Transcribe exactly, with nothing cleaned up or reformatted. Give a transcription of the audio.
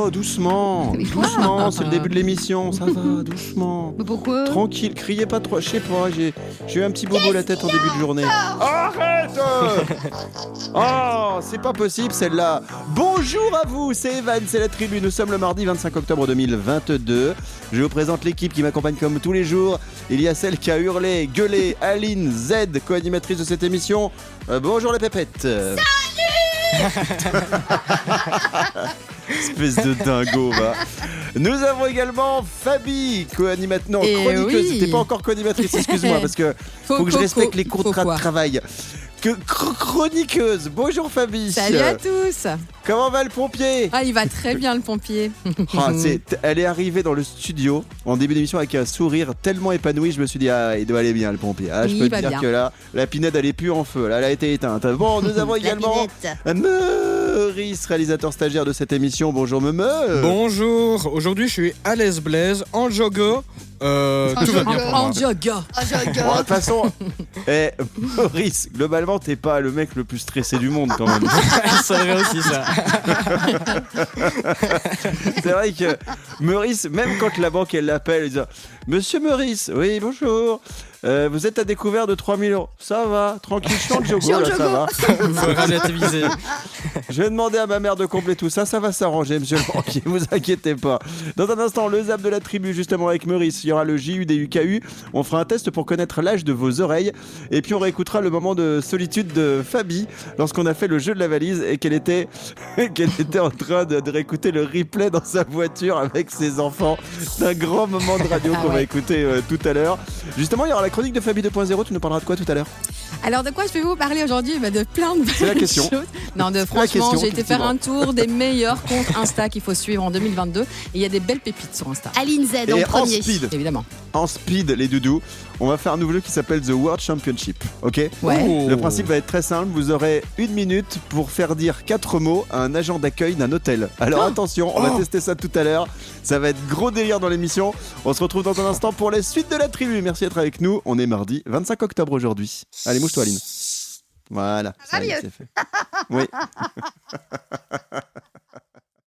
Oh, doucement, Mais doucement, quoi c'est le début de l'émission, ça va, doucement. Mais pourquoi? Tranquille, criez pas trop, je sais pas, j'ai, j'ai eu un petit bobo à la tête en début de journée. Arrête. Oh, c'est pas possible celle-là. Bonjour à vous, c'est Evan, c'est la tribu, nous sommes le mardi vingt-cinq octobre deux mille vingt-deux. Je vous présente l'équipe qui m'accompagne comme tous les jours. Il y a celle qui a hurlé, gueulé, Aline Z, co-animatrice de cette émission. Euh, bonjour les pépettes. Espèce de dingo, va. Nous avons également Fabi, co-animatrice, non, Et chroniqueuse. oui. T'es pas encore co-animatrice, excuse-moi, parce que faut, Faut, que je faut, respecte faut, les faut contrats quoi. de travail. Que chr- chroniqueuse. Bonjour Fabi. Salut à tous. Comment va le pompier? Ah, il va très bien le pompier. Ah, c'est, elle est arrivée dans le studio en début d'émission avec un sourire tellement épanoui. Je me suis dit, ah, il doit aller bien le pompier. Ah, je Oui, peux il te va dire bien. que là, la pinède, elle est plus en feu. Là, elle a été éteinte. Bon, nous avons également Meurice, réalisateur stagiaire de cette émission. Bonjour Meumeu. Bonjour, aujourd'hui je suis à l'aise Blaise, en joggo. Euh, En tout va joggo. bien pour En moi. joga. Ah, je Bon, de regarde. toute façon, eh, Maurice, globalement, t'es pas le mec le plus stressé du monde quand même. C'est vrai aussi ça. C'est vrai que Maurice, même quand la banque elle l'appelle, elle dit Monsieur Maurice, oui, bonjour. Euh, vous êtes à découvert de trois mille euros. Ça va, tranquille, je suis en jogo, Je suis en là, ça jogo. va. Faut relativiser. Je vais demander à ma mère de combler tout ça, ça va s'arranger, monsieur le banquier, vous inquiétez pas. Dans un instant, le zap de la tribu, justement avec Maurice, il y aura le J U D U K U. On fera un test pour connaître l'âge de vos oreilles. Et puis on réécoutera le moment de solitude de Fabi lorsqu'on a fait le jeu de la valise et qu'elle était, qu'elle était en train de, de réécouter le replay dans sa voiture avec ses enfants. C'est un grand moment de radio Ah qu'on va ouais. écouter euh, tout à l'heure. Justement, il y aura la chronique de Fabi deux point zéro. Tu nous parleras de quoi tout à l'heure? Alors, de quoi je vais vous parler aujourd'hui? Bah, de plein de C'est la question. choses. Non, de la franchement, question, j'ai été faire effectivement. un tour des meilleurs comptes Insta qu'il faut suivre en deux mille vingt-deux. Et il y a des belles pépites sur Insta. Aline Z en Et en premier. speed. Évidemment. En speed, les doudous, on va faire un nouveau jeu qui s'appelle The World Championship. Ok? Ouais. Oh. Le principe va être très simple. Vous aurez une minute pour faire dire quatre mots à un agent d'accueil d'un hôtel. Alors attention, on va Oh. tester ça tout à l'heure. Ça va être gros délire dans l'émission. On se retrouve dans un instant pour les suites de la tribu. Merci d'être avec nous. On est mardi vingt-cinq octobre aujourd'hui. Allez, mouche-toi, Aline. Voilà. Ça va y est, mieux. c'est fait. Oui.